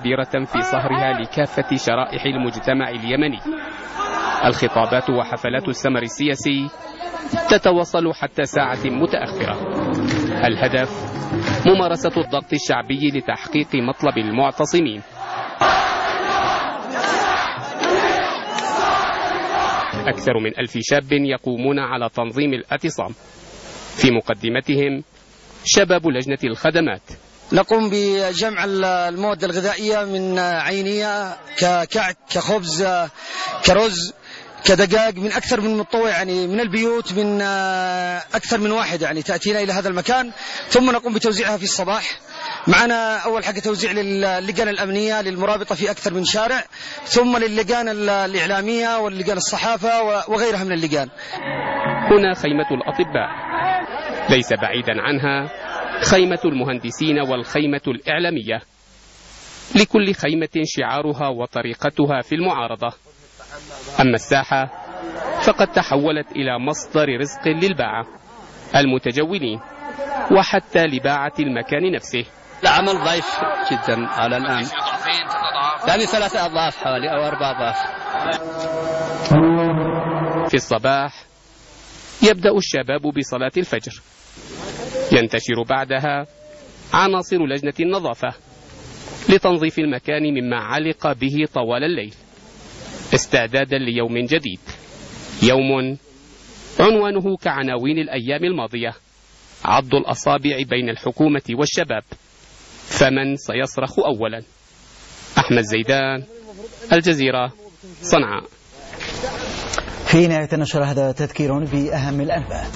كبيرة في صهرها لكافة شرائح المجتمع اليمني. الخطابات وحفلات السمر السياسي تتواصل حتى ساعة متأخرة. الهدف ممارسة الضغط الشعبي لتحقيق مطلب المعتصمين. أكثر من 1000 شاب يقومون على تنظيم الاعتصام، في مقدمتهم شباب لجنة الخدمات. نقوم بجمع المواد الغذائية من عينية ككعك كخبز كرز كدقاق من أكثر من متطوع، يعني من البيوت، من أكثر من واحد يعني تأتينا إلى هذا المكان، ثم نقوم بتوزيعها في الصباح. معنا أول حاجة توزيع للجان الأمنية للمرابطة في أكثر من شارع، ثم للجان الإعلامية واللجان الصحافة وغيرها من اللجان. هنا خيمة الأطباء، ليس بعيدا عنها خيمة المهندسين والخيمة الإعلامية، لكل خيمة شعارها وطريقتها في المعارضة. أما الساحة فقد تحولت إلى مصدر رزق للباعة المتجولين وحتى لباعة المكان نفسه. العمل ضعيف جدا على الآن، يعني 3 أضعاف حوالي أو 4 أضعاف. في الصباح يبدأ الشباب بصلاة الفجر، ينتشر بعدها عناصر لجنة النظافة لتنظيف المكان مما علق به طوال الليل، استعدادا ليوم جديد، يوم عنوانه كعناوين الأيام الماضية: عض الأصابع بين الحكومة والشباب، فمن سيصرخ أولا؟ أحمد زيدان، الجزيرة، صنعاء. في نهاية النشر هذا تذكير بأهم الأنباء.